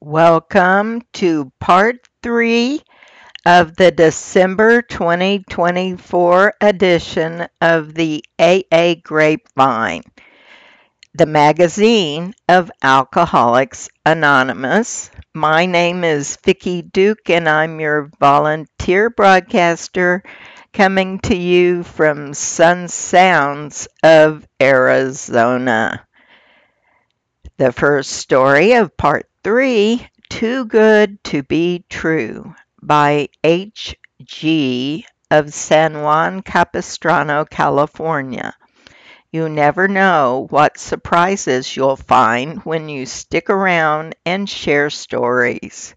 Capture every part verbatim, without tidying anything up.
Welcome to part three of the December twenty twenty-four edition of the A A Grapevine, the magazine of Alcoholics Anonymous. My name is Vicki Duke, and I'm your volunteer broadcaster coming to you from Sun Sounds of Arizona. The first story of part three, Too Good to Be True, by H G of San Juan Capistrano, California. You never know what surprises you'll find when you stick around and share stories.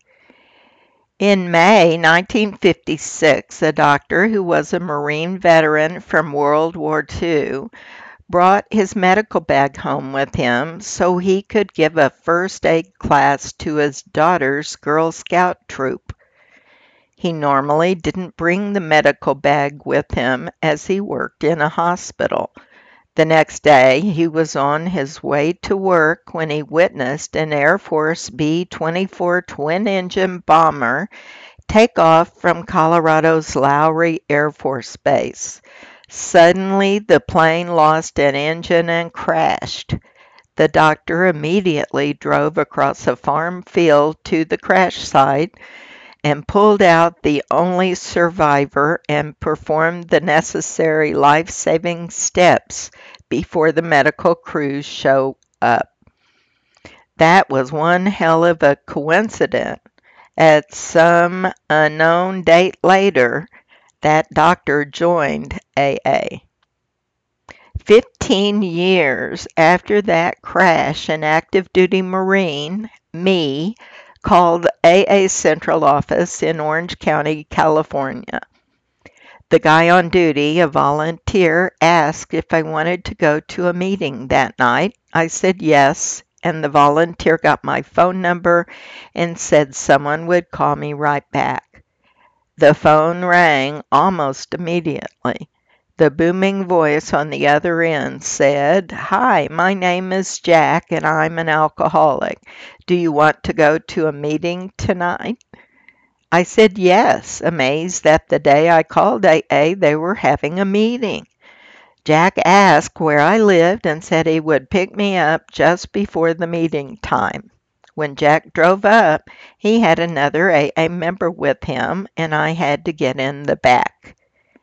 In May nineteen fifty-six, a doctor who was a Marine veteran from World War Two brought his medical bag home with him so he could give a first aid class to his daughter's Girl Scout troop. He normally didn't bring the medical bag with him as he worked in a hospital. The next day, he was on his way to work when he witnessed an Air Force B twenty-four twin-engine bomber take off from Colorado's Lowry Air Force Base. Suddenly, the plane lost an engine and crashed. The doctor immediately drove across a farm field to the crash site and pulled out the only survivor and performed the necessary life-saving steps before the medical crews show up. That was one hell of a coincidence. At some unknown date later, that doctor joined A A. Fifteen years after that crash, an active duty Marine, me, called A A Central Office in Orange County, California. The guy on duty, a volunteer, asked if I wanted to go to a meeting that night. I said yes, and the volunteer got my phone number and said someone would call me right back. The phone rang almost immediately. The booming voice on the other end said, "Hi, my name is Jack and I'm an alcoholic. Do you want to go to a meeting tonight?" I said yes, amazed that the day I called A A they were having a meeting. Jack asked where I lived and said he would pick me up just before the meeting time. When Jack drove up, he had another A A member with him, and I had to get in the back.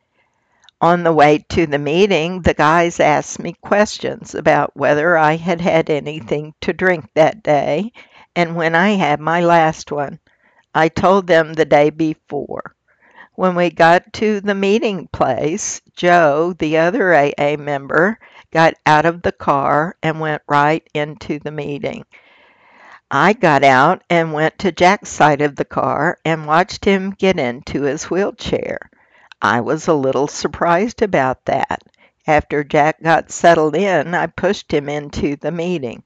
On the way to the meeting, the guys asked me questions about whether I had had anything to drink that day and when I had my last one. I told them the day before. When we got to the meeting place, Joe, the other A A member, got out of the car and went right into the meeting. I got out and went to Jack's side of the car and watched him get into his wheelchair. I was a little surprised about that. After Jack got settled in, I pushed him into the meeting.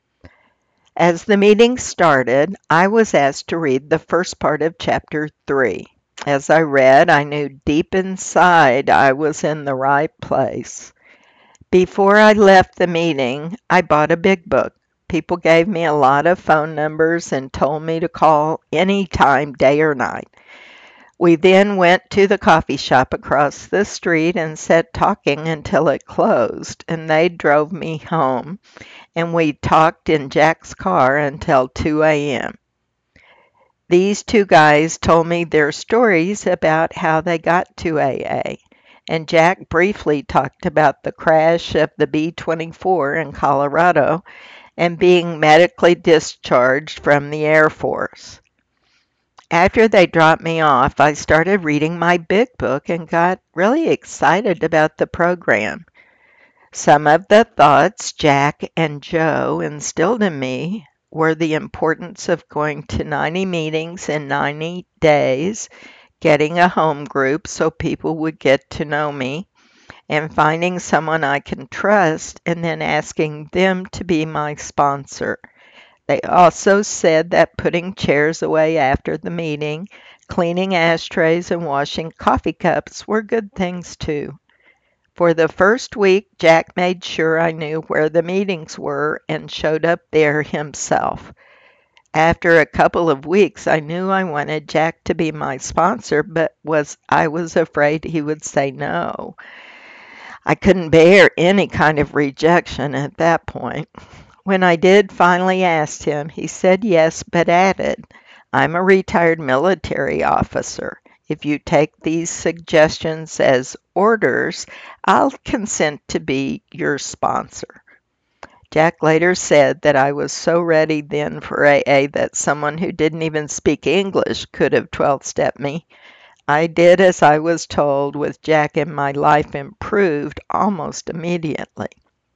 As the meeting started, I was asked to read the first part of chapter three. As I read, I knew deep inside I was in the right place. Before I left the meeting, I bought a big book. People gave me a lot of phone numbers and told me to call any time, day or night. We then went to the coffee shop across the street and sat talking until it closed, and they drove me home, and we talked in Jack's car until two a m These two guys told me their stories about how they got to A A, and Jack briefly talked about the crash of the B twenty-four in Colorado and being medically discharged from the Air Force. After they dropped me off, I started reading my big book and got really excited about the program. Some of the thoughts Jack and Joe instilled in me were the importance of going to ninety meetings in ninety days, getting a home group so people would get to know me, and finding someone I can trust and then asking them to be my sponsor. They also said that putting chairs away after the meeting, cleaning ashtrays, and washing coffee cups were good things too. For the first week, Jack made sure I knew where the meetings were and showed up there himself. After a couple of weeks, I knew I wanted Jack to be my sponsor, but was I was afraid he would say no. I couldn't bear any kind of rejection at that point. When I did finally ask him, he said yes, but added, "I'm a retired military officer. If you take these suggestions as orders, I'll consent to be your sponsor." Jack later said that I was so ready then for A A that someone who didn't even speak English could have twelve-stepped me. I did as I was told. With Jack, and my life improved almost immediately.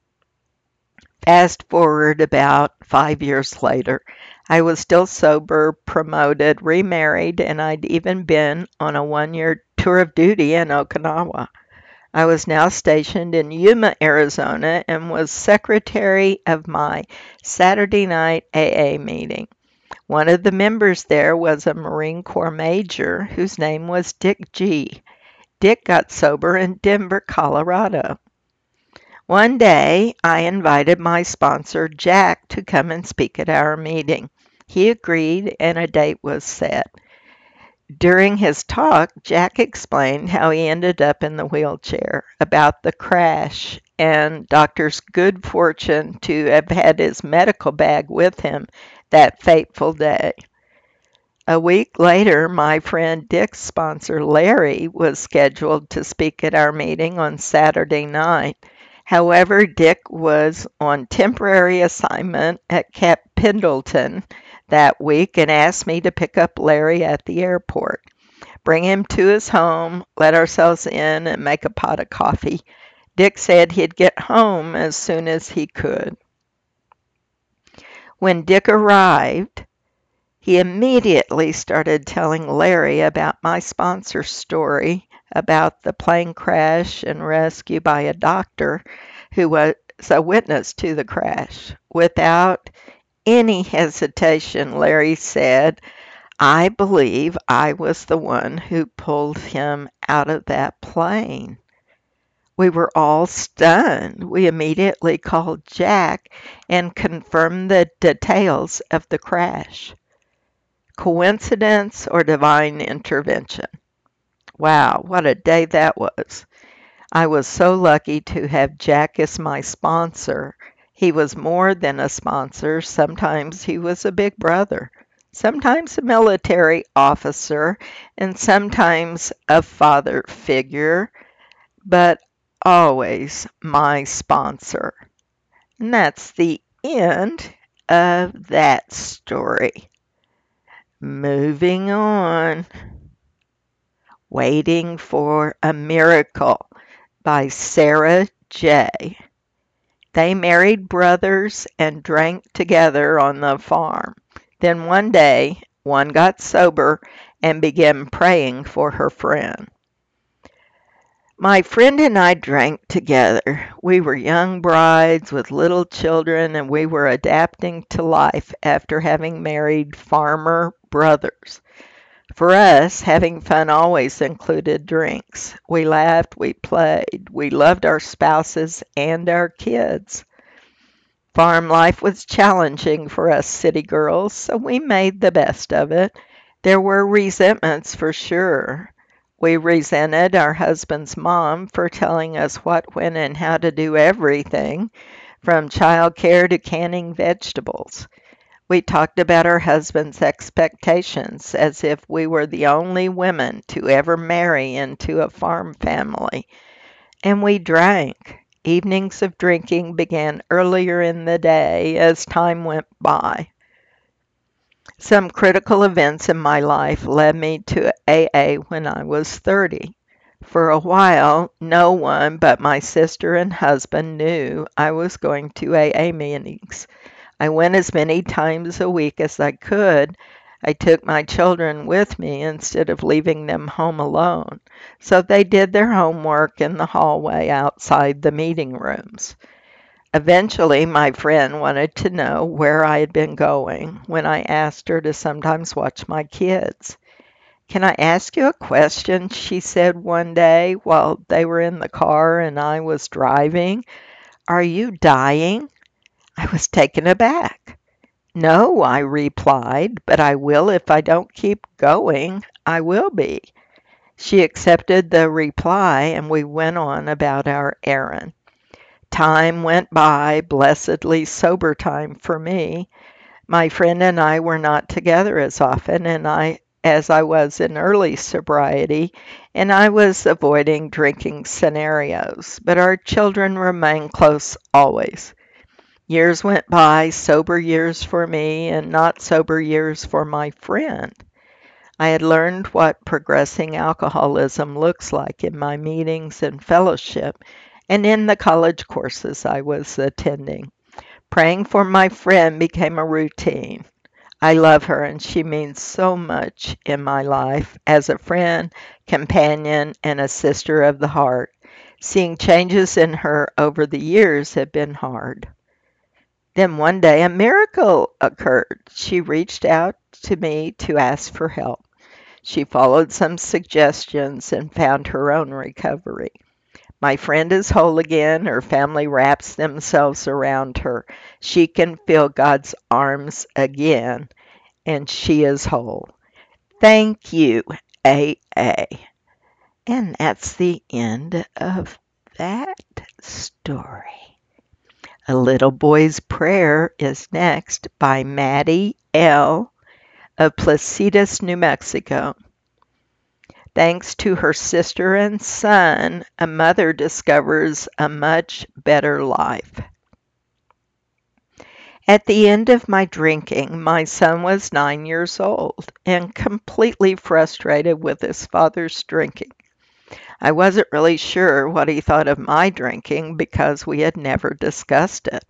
Fast forward about five years later, I was still sober, promoted, remarried, and I'd even been on a one-year tour of duty in Okinawa. I was now stationed in Yuma, Arizona, and was secretary of my Saturday night A A meeting. One of the members there was a Marine Corps major whose name was Dick G. Dick got sober in Denver, Colorado. One day, I invited my sponsor, Jack, to come and speak at our meeting. He agreed, and a date was set. During his talk, Jack explained how he ended up in the wheelchair, about the crash, and doctor's good fortune to have had his medical bag with him that fateful day. A week later, my friend Dick's sponsor, Larry, was scheduled to speak at our meeting on Saturday night. However, Dick was on temporary assignment at Camp Pendleton that week and asked me to pick up Larry at the airport, bring him to his home, let ourselves in, and make a pot of coffee. Dick said he'd get home as soon as he could. When Dick arrived, he immediately started telling Larry about my sponsor's story about the plane crash and rescue by a doctor who was a witness to the crash. Without any hesitation, Larry said, "I believe I was the one who pulled him out of that plane." We were all stunned. We immediately called Jack and confirmed the details of the crash. Coincidence or divine intervention? Wow, what a day that was. I was so lucky to have Jack as my sponsor. He was more than a sponsor. Sometimes he was a big brother, sometimes a military officer, and sometimes a father figure, but always my sponsor. And that's the end of that story. Moving on. Waiting for a Miracle by Sarah J. They married brothers and drank together on the farm. Then one day, one got sober and began praying for her friend. My friend and I drank together. We were young brides with little children, and we were adapting to life after having married farmer brothers. For us, having fun always included drinks. We laughed, we played, we loved our spouses and our kids. Farm life was challenging for us city girls, so we made the best of it. There were resentments for sure. We resented our husband's mom for telling us what, when, and how to do everything, from child care to canning vegetables. We talked about our husband's expectations as if we were the only women to ever marry into a farm family. And we drank. Evenings of drinking began earlier in the day as time went by. Some critical events in my life led me to A A when I was thirty. For a while, no one but my sister and husband knew I was going to A A meetings. I went as many times a week as I could. I took my children with me instead of leaving them home alone, so they did their homework in the hallway outside the meeting rooms. Eventually, my friend wanted to know where I had been going when I asked her to sometimes watch my kids. "Can I ask you a question?" she said one day while they were in the car and I was driving. "Are you dying?" I was taken aback. "No," I replied, "but I will if I don't keep going. I will be." She accepted the reply, and we went on about our errand. Time went by, blessedly sober time for me. My friend and I were not together as often and I as I was in early sobriety, and I was avoiding drinking scenarios, but our children remained close always. Years went by, sober years for me and not sober years for my friend. I had learned what progressing alcoholism looks like in my meetings and fellowship and in the college courses I was attending. Praying for my friend became a routine. I love her and she means so much in my life as a friend, companion, and a sister of the heart. Seeing changes in her over the years had been hard. Then one day a miracle occurred. She reached out to me to ask for help. She followed some suggestions and found her own recovery. My friend is whole again. Her family wraps themselves around her. She can feel God's arms again, and she is whole. Thank you, A A. And that's the end of that story. A Little Boy's Prayer is next by Maddie L. of Placitas, New Mexico. Thanks to her sister and son, a mother discovers a much better life. At the end of my drinking, my son was nine years old and completely frustrated with his father's drinking. I wasn't really sure what he thought of my drinking because we had never discussed it.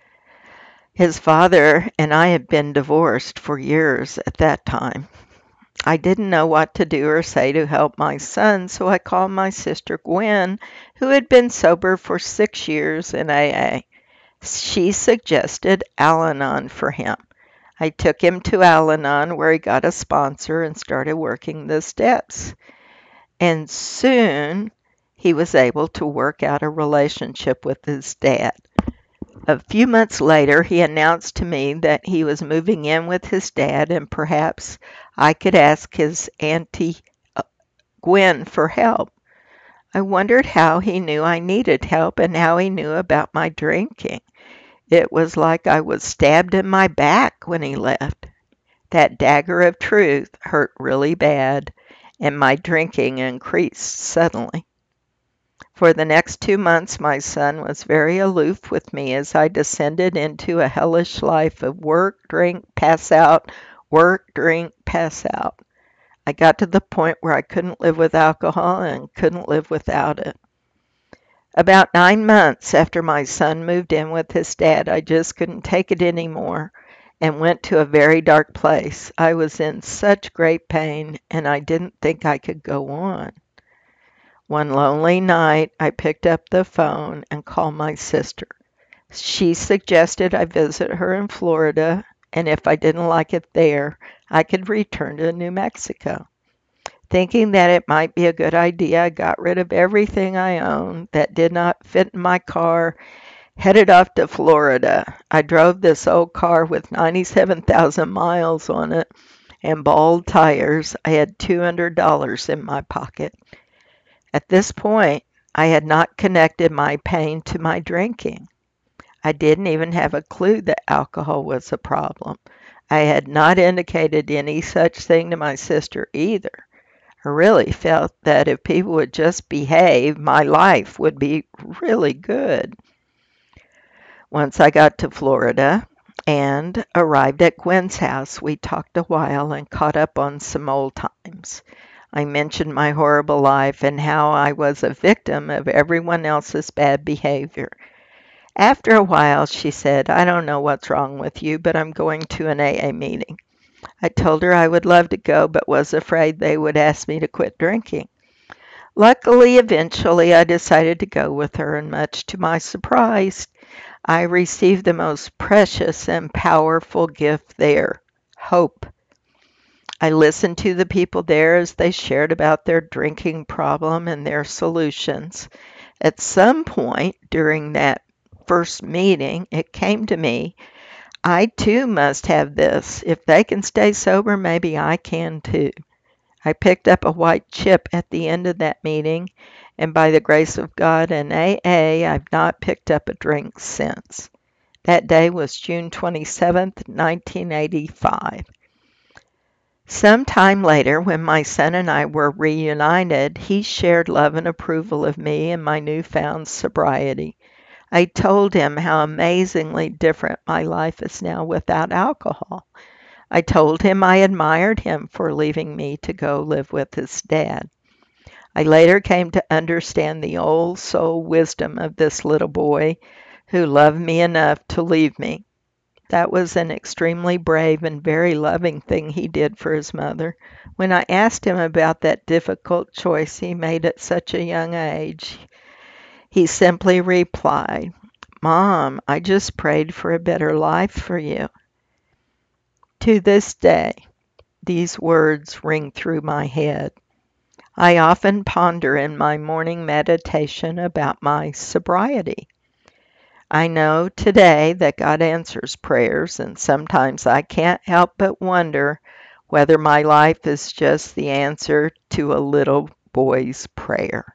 His father and I had been divorced for years at that time. I didn't know what to do or say to help my son, so I called my sister Gwen, who had been sober for six years in A A. She suggested Al-Anon for him. I took him to Al-Anon, where he got a sponsor and started working the steps. And soon he was able to work out a relationship with his dad. A few months later, he announced to me that he was moving in with his dad and perhaps I could ask his auntie uh, Gwen for help. I wondered how he knew I needed help and how he knew about my drinking. It was like I was stabbed in my back when he left. That dagger of truth hurt really bad, and my drinking increased suddenly. For the next two months, my son was very aloof with me as I descended into a hellish life of work, drink, pass out, work, drink, pass out. I got to the point where I couldn't live with alcohol and couldn't live without it. About nine months after my son moved in with his dad, I just couldn't take it anymore and went to a very dark place. I was in such great pain, and I didn't think I could go on. One lonely night, I picked up the phone and called my sister. She suggested I visit her in Florida, and if I didn't like it there, I could return to New Mexico. Thinking that it might be a good idea, I got rid of everything I owned that did not fit in my car, headed off to Florida. I drove this old car with ninety-seven thousand miles on it and bald tires. I had two hundred dollars in my pocket. At this point, I had not connected my pain to my drinking. I didn't even have a clue that alcohol was a problem. I had not indicated any such thing to my sister either. I really felt that if people would just behave, my life would be really good. Once I got to Florida and arrived at Gwen's house, we talked a while and caught up on some old times. I mentioned my horrible life and how I was a victim of everyone else's bad behavior. After a while, she said, "I don't know what's wrong with you, but I'm going to an A A meeting." I told her I would love to go, but was afraid they would ask me to quit drinking. Luckily, eventually, I decided to go with her, and much to my surprise, I received the most precious and powerful gift there, hope. I listened to the people there as they shared about their drinking problem and their solutions. At some point during that first meeting, it came to me I too must have this. If they can stay sober, maybe I can too. I picked up a white chip at the end of that meeting, and by the grace of God and A A, I've not picked up a drink since. That day was June twenty-seventh, nineteen eighty-five. Some time later, when my son and I were reunited, he shared love and approval of me and my newfound sobriety. I told him how amazingly different my life is now without alcohol. I told him I admired him for leaving me to go live with his dad. I later came to understand the old soul wisdom of this little boy who loved me enough to leave me. That was an extremely brave and very loving thing he did for his mother. When I asked him about that difficult choice he made at such a young age, he simply replied, "Mom, I just prayed for a better life for you." To this day, these words ring through my head. I often ponder in my morning meditation about my sobriety. I know today that God answers prayers, and sometimes I can't help but wonder whether my life is just the answer to a little boy's prayer.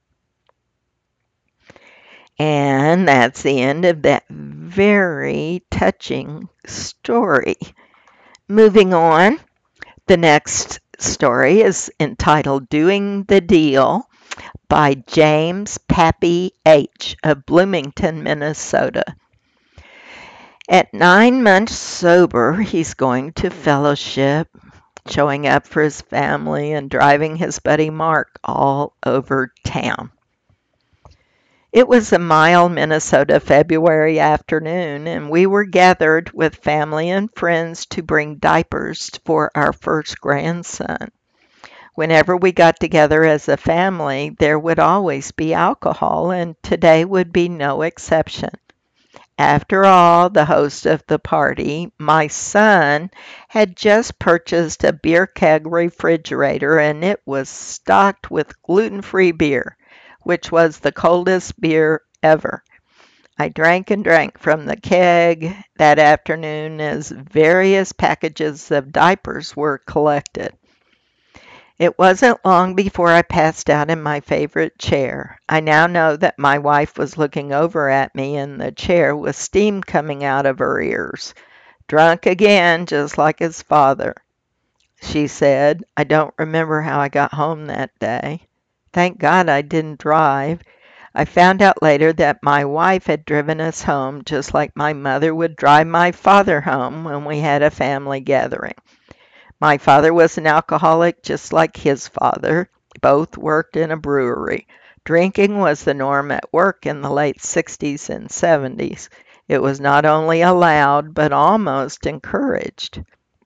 And that's the end of that very touching story. Moving on, the next story is entitled Doing the Deal by James Pappy H. of Bloomington, Minnesota. At nine months sober, he's going to fellowship, showing up for his family, and driving his buddy Mark all over town. It was a mild Minnesota February afternoon, and we were gathered with family and friends to bring diapers for our first grandson. Whenever we got together as a family, there would always be alcohol, and today would be no exception. After all, the host of the party, my son, had just purchased a beer keg refrigerator, and it was stocked with gluten-free beer, which was the coldest beer ever. I drank and drank from the keg that afternoon as various packages of diapers were collected. It wasn't long before I passed out in my favorite chair. I now know that my wife was looking over at me in the chair with steam coming out of her ears. "Drunk again, just like his father," she said. I don't remember how I got home that day. Thank God I didn't drive. I found out later that my wife had driven us home just like my mother would drive my father home when we had a family gathering. My father was an alcoholic just like his father. Both worked in a brewery. Drinking was the norm at work in the late sixties and seventies. It was not only allowed, but almost encouraged.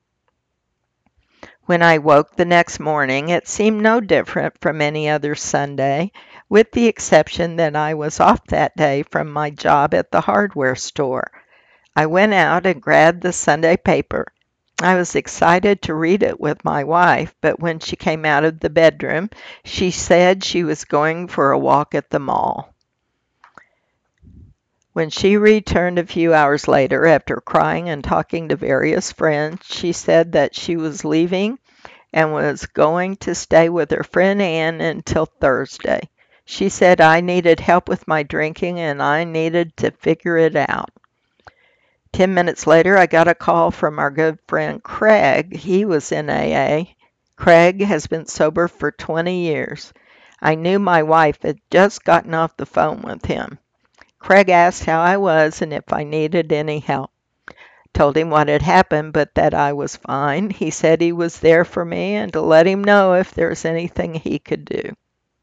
When I woke the next morning, it seemed no different from any other Sunday, with the exception that I was off that day from my job at the hardware store. I went out and grabbed the Sunday paper. I was excited to read it with my wife, but when she came out of the bedroom, she said she was going for a walk at the mall. When she returned a few hours later, after crying and talking to various friends, she said that she was leaving and was going to stay with her friend Ann until Thursday. She said I needed help with my drinking and I needed to figure it out. Ten minutes later, I got a call from our good friend Craig. He was in A A. Craig has been sober for twenty years. I knew my wife had just gotten off the phone with him. Craig asked how I was and if I needed any help. Told him what had happened, but that I was fine. He said he was there for me and to let him know if there was anything he could do.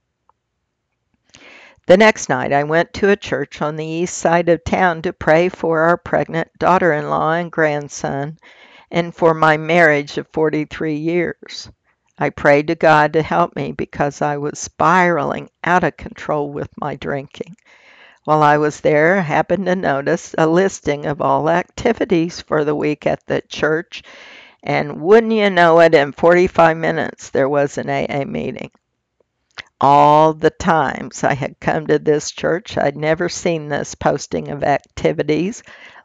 The next night, I went to a church on the east side of town to pray for our pregnant daughter-in-law and grandson, and for my marriage of forty-three years. I prayed to God to help me because I was spiraling out of control with my drinking. While I was there, I happened to notice a listing of all activities for the week at the church, and wouldn't you know it, in forty-five minutes there was an A A meeting. All the times I had come to this church, I'd never seen this posting of activities,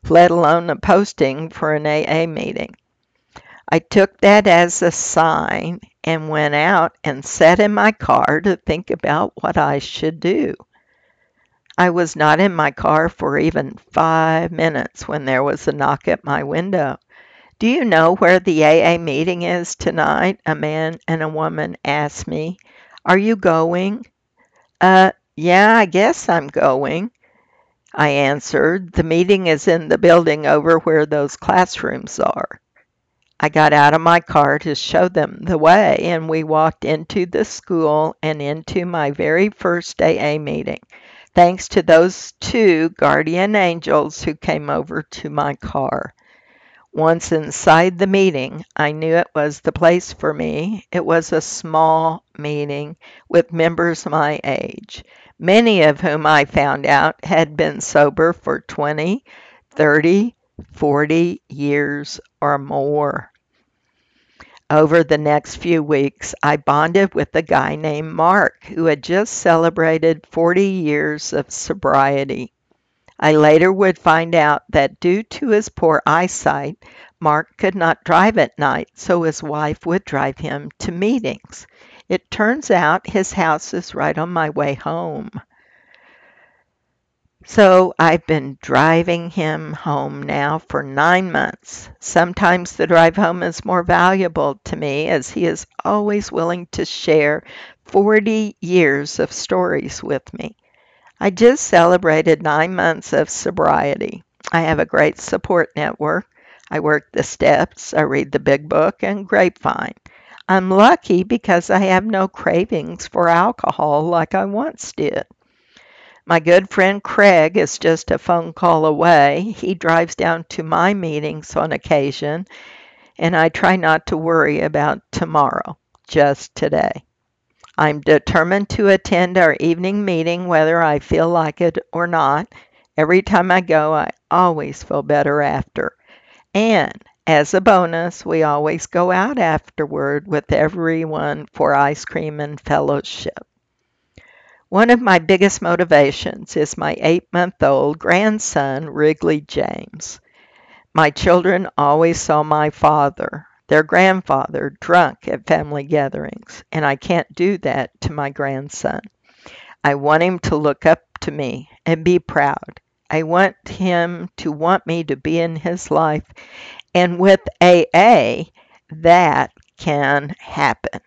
let alone a posting for an A A meeting. I took that as a sign and went out and sat in my car to think about what I should do. I was not in my car for even five minutes when there was a knock at my window. "Do you know where the A A meeting is tonight?" a man and a woman asked me. "Are you going?" "Uh, yeah, I guess I'm going," I answered. "The meeting is in the building over where those classrooms are." I got out of my car to show them the way, and we walked into the school and into my very first A A meeting, thanks to those two guardian angels who came over to my car. Once inside the meeting, I knew it was the place for me. It was a small meeting with members my age, many of whom I found out had been sober for twenty, thirty, forty years or more. Over the next few weeks, I bonded with a guy named Mark who had just celebrated forty years of sobriety. I later would find out that due to his poor eyesight, Mark could not drive at night, so his wife would drive him to meetings. It turns out his house is right on my way home. So I've been driving him home now for nine months. Sometimes the drive home is more valuable to me as he is always willing to share forty years of stories with me. I just celebrated nine months of sobriety. I have a great support network. I work the steps, I read the big book, and grapevine. I'm lucky because I have no cravings for alcohol like I once did. My good friend Craig is just a phone call away. He drives down to my meetings on occasion, and I try not to worry about tomorrow, just today. I'm determined to attend our evening meeting whether I feel like it or not. Every time I go, I always feel better after. And as a bonus, we always go out afterward with everyone for ice cream and fellowship. One of my biggest motivations is my eight-month-old grandson, Wrigley James. My children always saw my father, their grandfather, drunk at family gatherings, and I can't do that to my grandson. I want him to look up to me and be proud. I want him to want me to be in his life, and with A A, that can happen.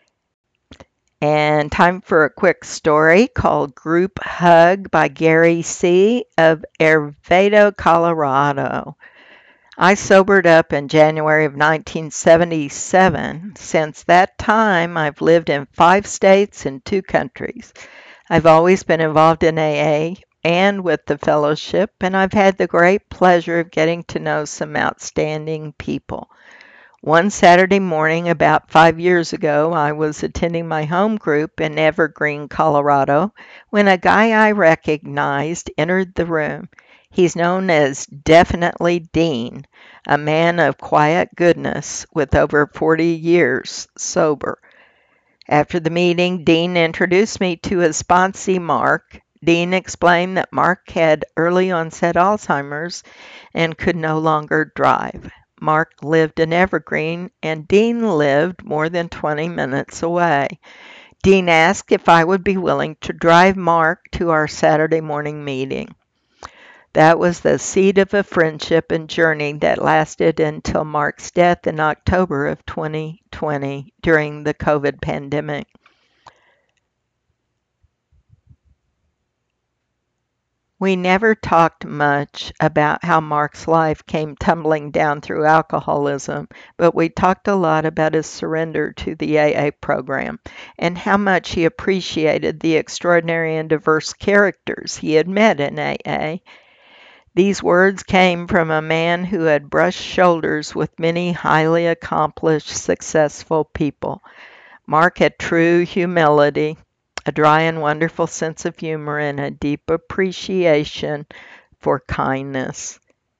And time for a quick story called Group Hug by Gary C. of Arvado, Colorado. I sobered up in January of nineteen seventy-seven. Since that time, I've lived in five states and two countries. I've always been involved in A A and with the fellowship, and I've had the great pleasure of getting to know some outstanding people. One Saturday morning about five years ago, I was attending my home group in Evergreen, Colorado, when a guy I recognized entered the room. He's known as Definitely Dean, a man of quiet goodness with over forty years sober. After the meeting, Dean introduced me to his sponsee, Mark. Dean explained that Mark had early onset Alzheimer's and could no longer drive. Mark lived in Evergreen, and Dean lived more than twenty minutes away. Dean asked if I would be willing to drive Mark to our Saturday morning meeting. That was the seed of a friendship and journey that lasted until Mark's death in October of twenty twenty during the COVID pandemic. We never talked much about how Mark's life came tumbling down through alcoholism, but we talked a lot about his surrender to the A A program and how much he appreciated the extraordinary and diverse characters he had met in A A. These words came from a man who had brushed shoulders with many highly accomplished, successful people. Mark had true humility, a dry and wonderful sense of humor, and a deep appreciation for kindness.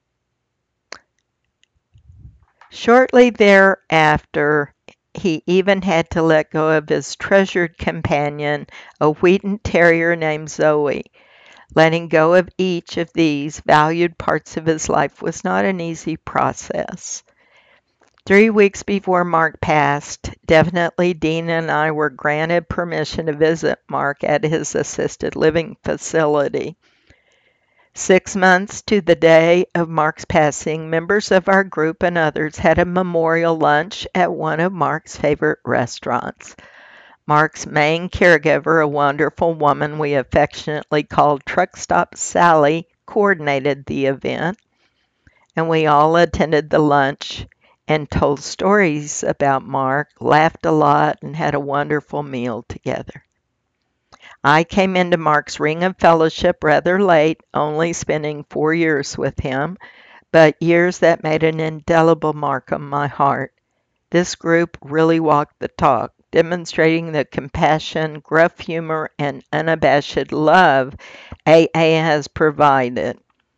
Shortly thereafter, he even had to let go of his treasured companion, a Wheaten Terrier named Zoe. Letting go of each of these valued parts of his life was not an easy process. Three weeks before Mark passed, definitely Dean and I were granted permission to visit Mark at his assisted living facility. Six months to the day of Mark's passing, members of our group and others had a memorial lunch at one of Mark's favorite restaurants. Mark's main caregiver, a wonderful woman we affectionately called Truck Stop Sally, coordinated the event, and we all attended the lunch and told stories about Mark, laughed a lot, and had a wonderful meal together. I came into Mark's ring of fellowship rather late, only spending four years with him, but years that made an indelible mark on my heart. This group really walked the talk, demonstrating the compassion, gruff humor, and unabashed love A A has provided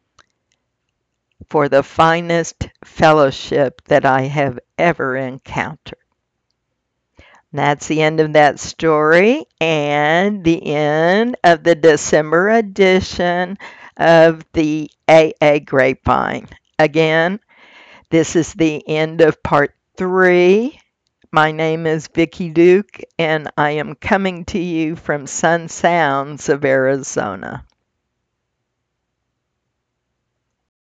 for the finest fellowship that I have ever encountered. That's the end of that story and the end of the December edition of the A A Grapevine. Again, this is the end of part three. My name is Vicki Duke, and I am coming to you from Sun Sounds of Arizona.